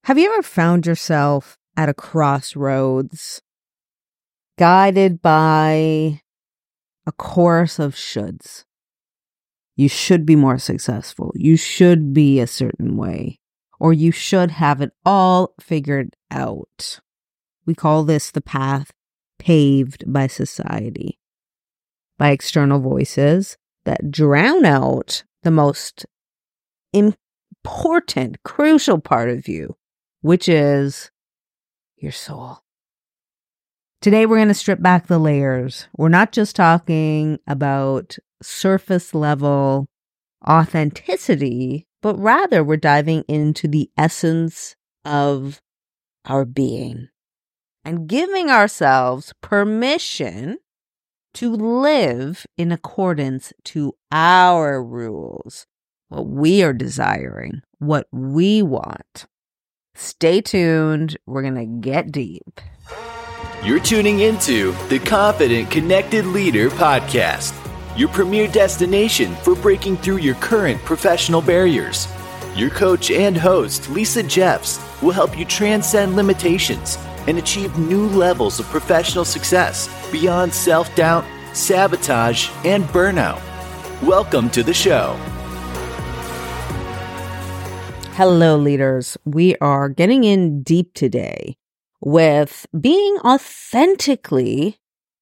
Have you ever found yourself at a crossroads, guided by a chorus of shoulds? You should be more successful. You should be a certain way, or you should have it all figured out. We call this the path paved by society, by external voices that drown out the most important, crucial part of you, which is your soul. Today, we're going to strip back the layers. We're not just talking about surface level authenticity, but rather we're diving into the essence of our being and giving ourselves permission to live in accordance to our rules, what we are desiring, what we want. Stay tuned. We're going to get deep. You're tuning into the Confident Connected Leader podcast, your premier destination for breaking through your current professional barriers. Your coach and host, Lisa Jeffs, will help you transcend limitations and achieve new levels of professional success beyond self-doubt, sabotage, and burnout. Welcome to the show. Hello, leaders. We are getting in deep today with being authentically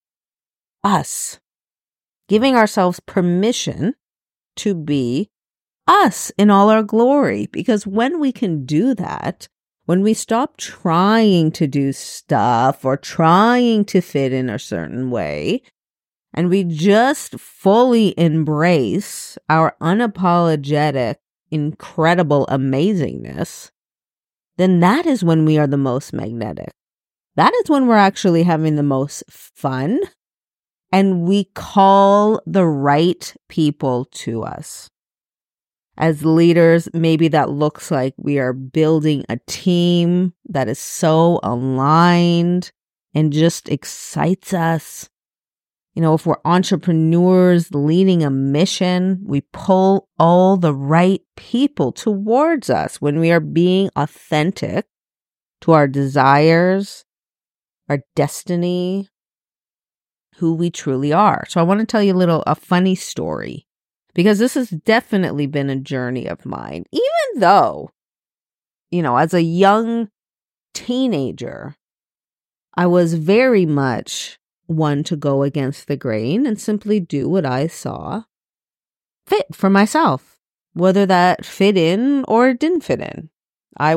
us, giving ourselves permission to be us in all our glory. Because when we can do that, when we stop trying to do stuff or trying to fit in a certain way, and we just fully embrace our unapologetic, incredible amazingness, then that is when we are the most magnetic. That is when we're actually having the most fun, and we call the right people to us. As leaders, maybe that looks like we are building a team that is so aligned and just excites us. You know, if we're entrepreneurs leading a mission, we pull all the right people towards us when we are being authentic to our desires, our destiny, who we truly are. So I want to tell you a funny story, because this has definitely been a journey of mine. Even though, as a young teenager, I was very much one to go against the grain and simply do what I saw fit for myself, whether that fit in or didn't fit in. I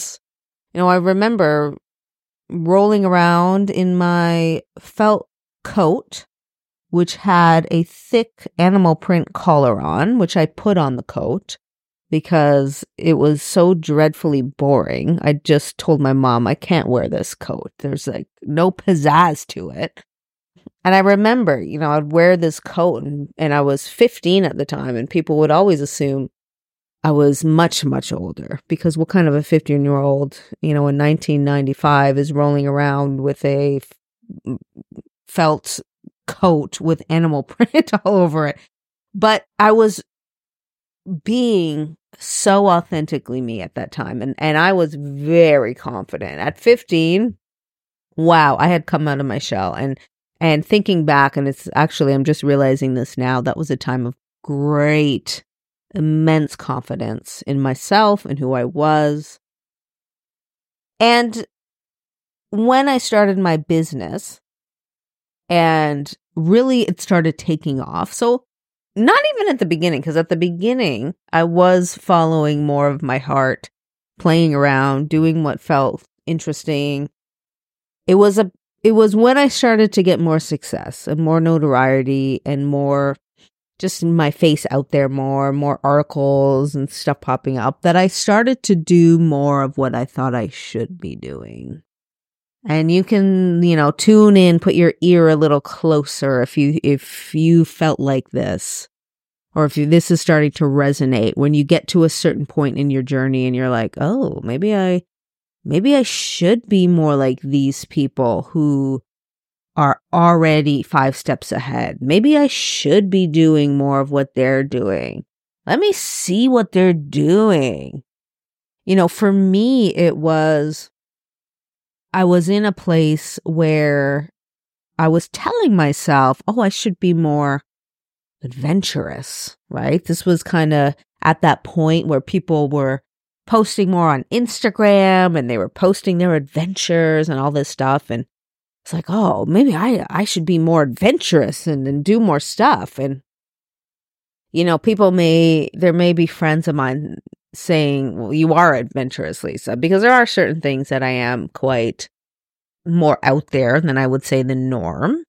remember rolling around in my felt coat, which had a thick animal print collar on, which I put on the coat because it was so dreadfully boring. I just told my mom, I can't wear this coat. There's no pizzazz to it. And I remember, I'd wear this coat and I was 15 at the time, and people would always assume I was much, much older, because what kind of a 15-year-old, in 1995 is rolling around with a felt coat with animal print all over it. But I was being so authentically me at that time. And I was very confident. At 15, wow, I had come out of my shell. And thinking back, and I'm just realizing this now, that was a time of great, immense confidence in myself and who I was. And when I started my business, and really it started taking off. So not even at the beginning, because at the beginning I was following more of my heart, playing around, doing what felt interesting. It was when I started to get more success and more notoriety and more just my face out there, more articles and stuff popping up, that I started to do more of what I thought I should be doing. And you can, tune in, put your ear a little closer if you felt like this, or if this is starting to resonate when you get to a certain point in your journey and you're like, oh, maybe I should be more like these people who are already 5 steps ahead. Maybe I should be doing more of what they're doing. Let me see what they're doing. For me, I was in a place where I was telling myself, oh, I should be more adventurous, right? This was kind of at that point where people were posting more on Instagram and they were posting their adventures and all this stuff. And it's like, oh, maybe I should be more adventurous and do more stuff. And, there may be friends of mine saying, well, you are adventurous, Lisa, because there are certain things that I am quite more out there than I would say the norm.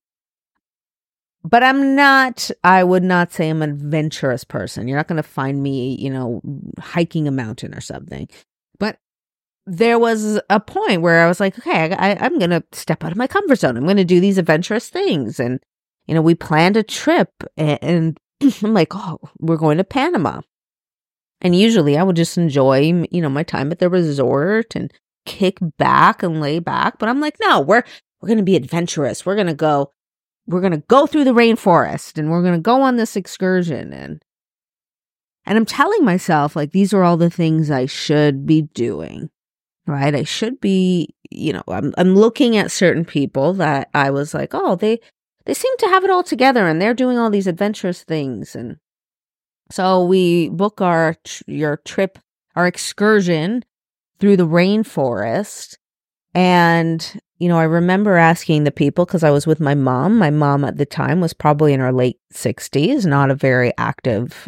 But I would not say I'm an adventurous person. You're not going to find me, hiking a mountain or something. But there was a point where I was like, okay, I'm going to step out of my comfort zone. I'm going to do these adventurous things. And, we planned a trip and I'm like, oh, we're going to Panama. And usually I would just enjoy, my time at the resort and kick back and lay back. But I'm like, no, we're going to be adventurous. We're going to go through the rainforest and we're going to go on this excursion. And I'm telling myself, like, these are all the things I should be doing, right? I should be, I'm looking at certain people that I was like, oh, they seem to have it all together and they're doing all these adventurous things. And so we book our excursion through the rainforest. And, I remember asking the people, because I was with my mom. My mom at the time was probably in her late 60s, not a very active.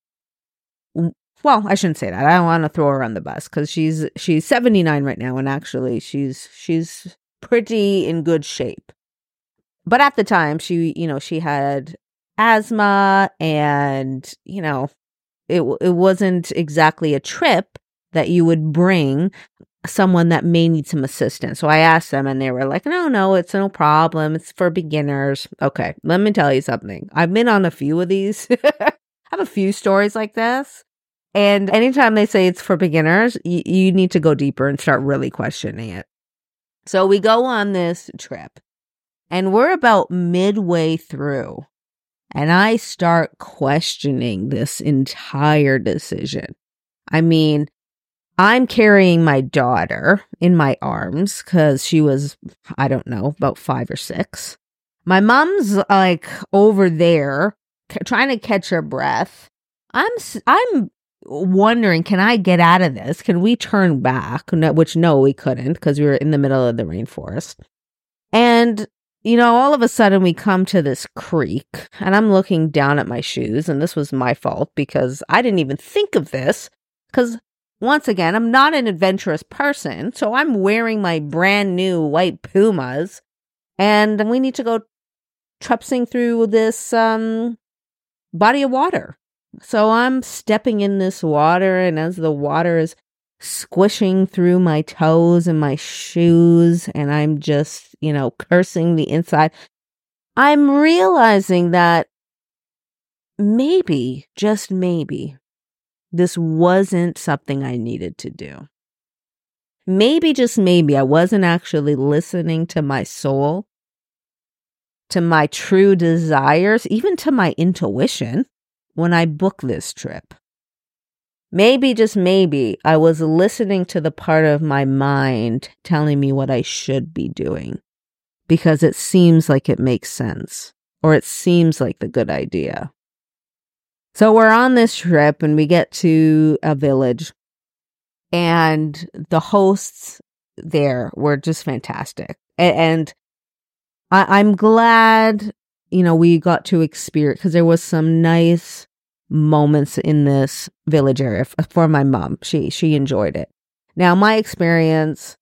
Well, I shouldn't say that. I don't want to throw her on the bus because she's 79 right now, and actually she's pretty in good shape. But at the time, she had asthma, and it wasn't exactly a trip that you would bring someone that may need some assistance. So I asked them and they were like, no, it's no problem. It's for beginners. Okay, let me tell you something. I've been on a few of these. I have a few stories like this. And anytime they say it's for beginners, you need to go deeper and start really questioning it. So we go on this trip and we're about midway through and I start questioning this entire decision. I mean, I'm carrying my daughter in my arms because she was, I don't know, about 5 or 6. My mom's like over there trying to catch her breath. I'm wondering, can I get out of this? Can we turn back? Which no, we couldn't because we were in the middle of the rainforest. And, all of a sudden we come to this creek and I'm looking down at my shoes, and this was my fault because I didn't even think of this because once again, I'm not an adventurous person, so I'm wearing my brand new white Pumas, and we need to go trupsing through this body of water. So I'm stepping in this water, and as the water is squishing through my toes and my shoes, and I'm just, cursing the inside, I'm realizing that maybe, just maybe, this wasn't something I needed to do. Maybe, just maybe, I wasn't actually listening to my soul, to my true desires, even to my intuition when I booked this trip. Maybe, just maybe, I was listening to the part of my mind telling me what I should be doing because it seems like it makes sense or it seems like the good idea. So we're on this trip and we get to a village, and the hosts there were just fantastic. And I'm glad, we got to experience, because there was some nice moments in this village area for my mom. She enjoyed it. Now, my experience,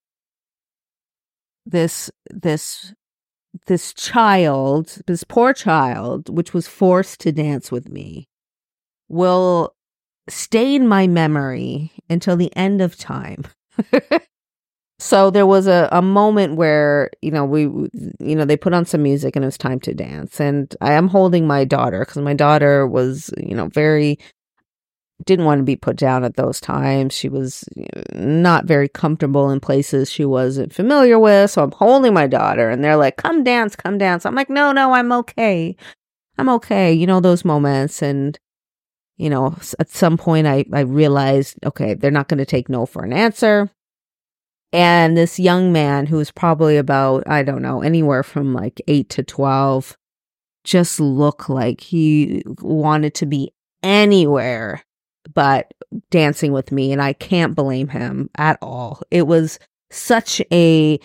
this poor child, which was forced to dance with me, will stay in my memory until the end of time. So there was a moment where, they put on some music and it was time to dance. And I am holding my daughter because my daughter was, didn't want to be put down at those times. She was not very comfortable in places she wasn't familiar with. So I'm holding my daughter and they're like, come dance, come dance. I'm like, no, I'm okay. I'm okay. Those moments. And At some point I realized, okay, they're not going to take no for an answer. And this young man who was probably about, I don't know, anywhere from like 8 to 12, just looked like he wanted to be anywhere but dancing with me. And I can't blame him at all. It was such I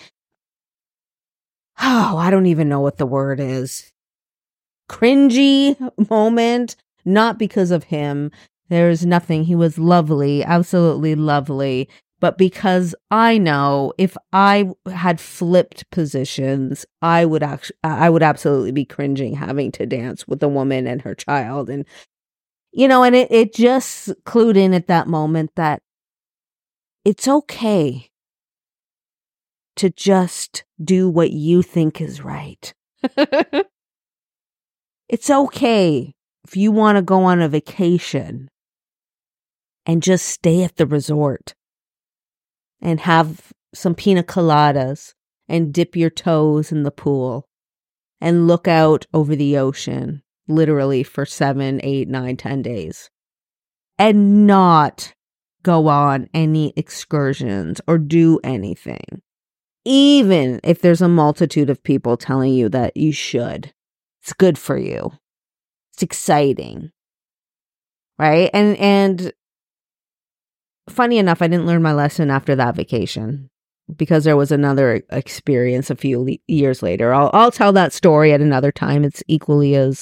don't even know what the word is. Cringy moment, not because of him. There's nothing. He was lovely, absolutely lovely. But because I know if I had flipped positions, I would absolutely be cringing having to dance with a woman and her child. And, and it just clued in at that moment that it's okay to just do what you think is right. It's okay if you want to go on a vacation and just stay at the resort and have some pina coladas and dip your toes in the pool and look out over the ocean, literally for 7, 8, 9, 10 days, and not go on any excursions or do anything, even if there's a multitude of people telling you that you should. It's good for you. It's exciting, right? And funny enough, I didn't learn my lesson after that vacation because there was another experience a few years later. I'll tell that story at another time. It's equally as,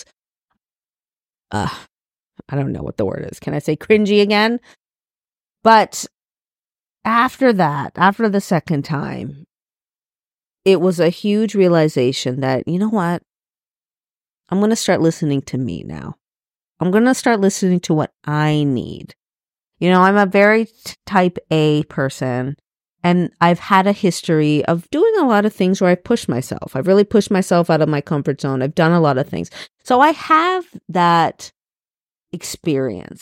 I don't know what the word is. Can I say cringy again? But after that, after the second time, it was a huge realization that, you know what? I'm going to start listening to me now. I'm going to start listening to what I need. I'm a very type A person, and I've had a history of doing a lot of things where I push myself. I've really pushed myself out of my comfort zone. I've done a lot of things. So I have that experience.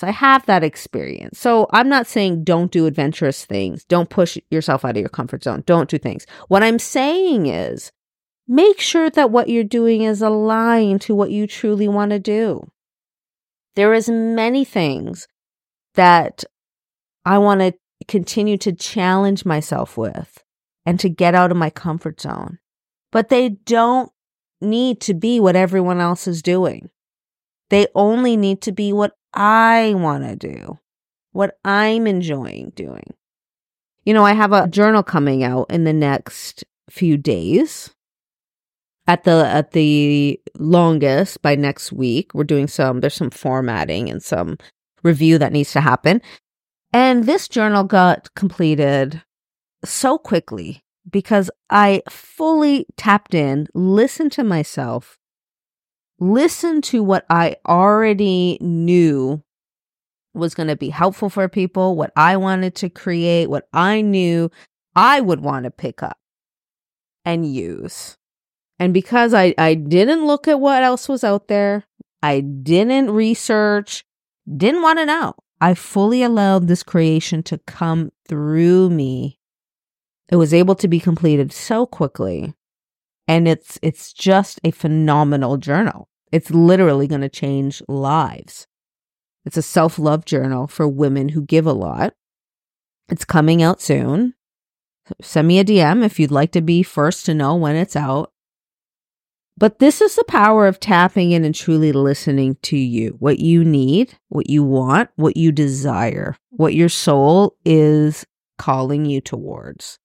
So I'm not saying don't do adventurous things. Don't push yourself out of your comfort zone. Don't do things. What I'm saying is make sure that what you're doing is aligned to what you truly want to do. There is many things that I want to continue to challenge myself with and to get out of my comfort zone. But they don't need to be what everyone else is doing. They only need to be what I want to do, what I'm enjoying doing. I have a journal coming out in the next few days. At the longest, by next week, we're doing there's some formatting and some review that needs to happen. And this journal got completed so quickly because I fully tapped in, listened to myself, listened to what I already knew was going to be helpful for people, what I wanted to create, what I knew I would want to pick up and use. And because I didn't look at what else was out there, I didn't research, didn't want to know. I fully allowed this creation to come through me. It was able to be completed so quickly. And it's just a phenomenal journal. It's literally going to change lives. It's a self-love journal for women who give a lot. It's coming out soon. Send me a DM if you'd like to be first to know when it's out. But this is the power of tapping in and truly listening to you, what you need, what you want, what you desire, what your soul is calling you towards.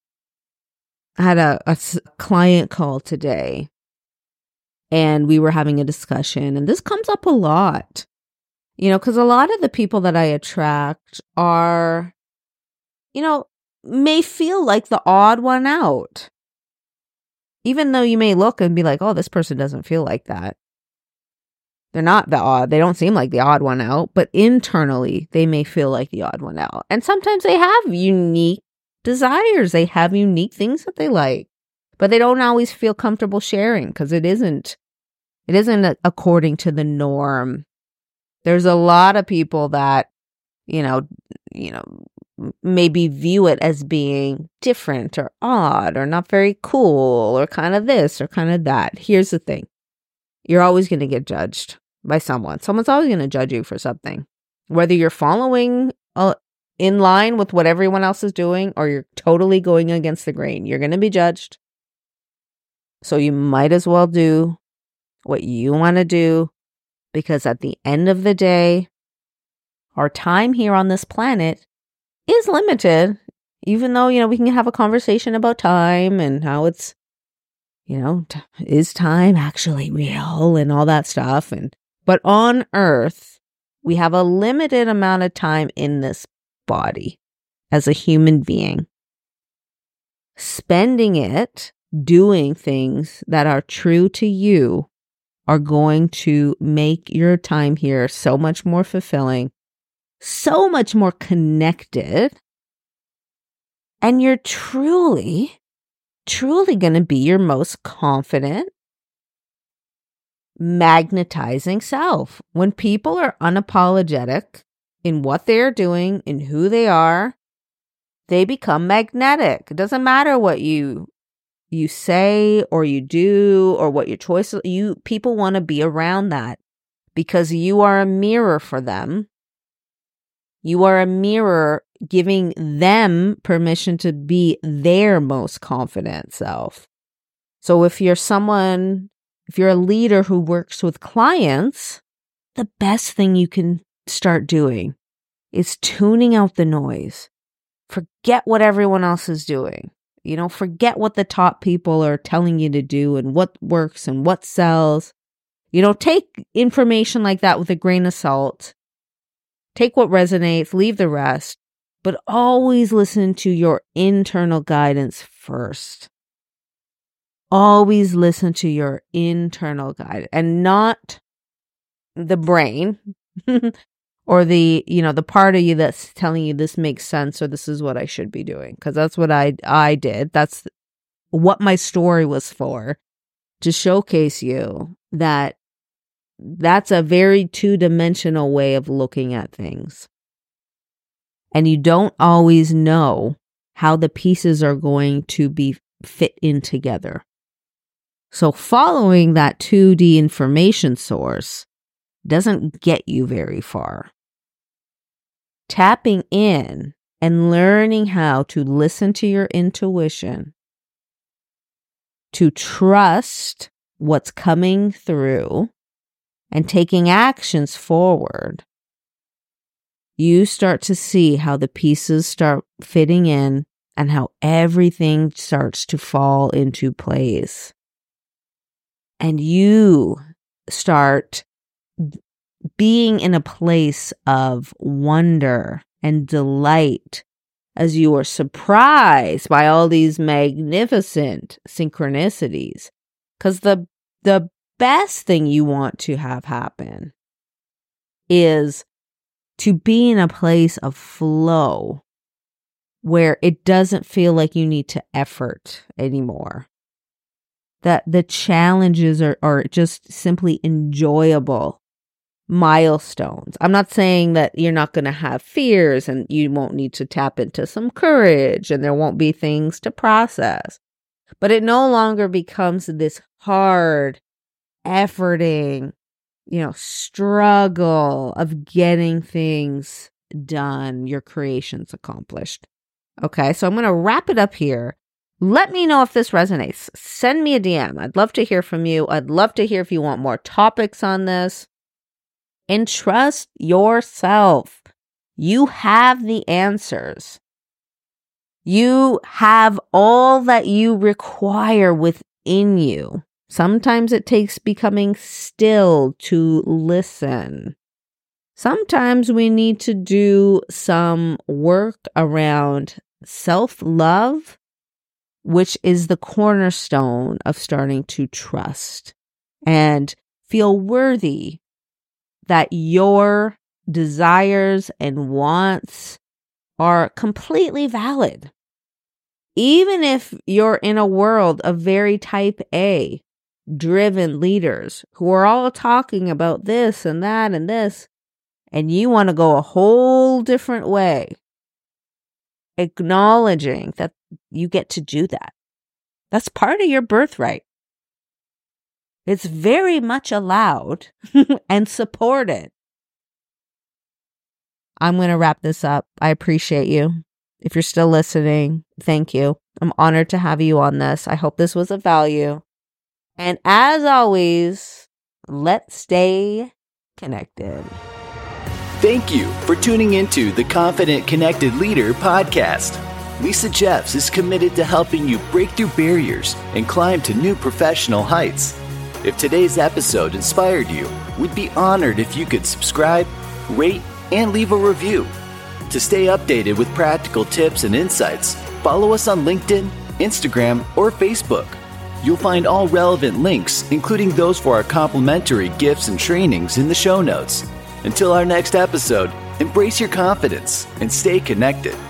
I had a client call today and we were having a discussion, and this comes up a lot, because a lot of the people that I attract are, may feel like the odd one out. Even though you may look and be like, oh, this person doesn't feel like that. They're not the odd. They don't seem like the odd one out, but internally they may feel like the odd one out. And sometimes they have unique desires. They have unique things that they like, but they don't always feel comfortable sharing because it isn't according to the norm. There's a lot of people that, maybe view it as being different or odd or not very cool or kind of this or kind of that. Here's the thing. You're always going to get judged. by someone. Someone's always going to judge you for something. Whether you're following in line with what everyone else is doing or you're totally going against the grain, you're going to be judged. So you might as well do what you want to do, because at the end of the day, our time here on this planet is limited. Even though, we can have a conversation about time and how it's, is time actually real and all that stuff. But on Earth, we have a limited amount of time in this body as a human being. Spending it doing things that are true to you are going to make your time here so much more fulfilling, so much more connected, and you're truly going to be your most confident, magnetizing self. When people are unapologetic in what they're doing, in who they are, they become magnetic. It doesn't matter what you say or you do or what your choice is. People want to be around that because you are a mirror for them. You are a mirror giving them permission to be their most confident self. So if you're a leader who works with clients, the best thing you can start doing is tuning out the noise. Forget what everyone else is doing. Forget what the top people are telling you to do and what works and what sells. Take information like that with a grain of salt. Take what resonates, leave the rest, but always listen to your internal guidance first. Always listen to your internal guidance and not the brain or the part of you that's telling you this makes sense or this is what I should be doing. Because that's what I did. That's what my story was for, to showcase you that that's a very two-dimensional way of looking at things. And you don't always know how the pieces are going to be fit in together. So following that 2D information source doesn't get you very far. Tapping in and learning how to listen to your intuition, to trust what's coming through, and taking actions forward, you start to see how the pieces start fitting in and how everything starts to fall into place. And you start being in a place of wonder and delight as you are surprised by all these magnificent synchronicities. Because the best thing you want to have happen is to be in a place of flow where it doesn't feel like you need to effort anymore. That the challenges are just simply enjoyable milestones. I'm not saying that you're not going to have fears and you won't need to tap into some courage and there won't be things to process. But it no longer becomes this hard, efforting, struggle of getting things done, your creations accomplished. Okay, so I'm going to wrap it up here. Let me know if this resonates. Send me a DM. I'd love to hear from you. I'd love to hear if you want more topics on this. And trust yourself. You have the answers. You have all that you require within you. Sometimes it takes becoming still to listen. Sometimes we need to do some work around self-love, which is the cornerstone of starting to trust and feel worthy that your desires and wants are completely valid. Even if you're in a world of very type A driven leaders who are all talking about this and that and this, and you want to go a whole different way, acknowledging that you get to do that. That's part of your birthright. It's very much allowed and supported. I'm going to wrap this up. I appreciate you. If you're still listening, thank you. I'm honored to have you on this. I hope this was of value. And as always, let's stay connected. Thank you for tuning into the Confident Connected Leader podcast. Lisa Jeffs is committed to helping you break through barriers and climb to new professional heights. If today's episode inspired you, we'd be honored if you could subscribe, rate, and leave a review. To stay updated with practical tips and insights, follow us on LinkedIn, Instagram, or Facebook. You'll find all relevant links, including those for our complimentary gifts and trainings, in the show notes. Until our next episode, embrace your confidence and stay connected.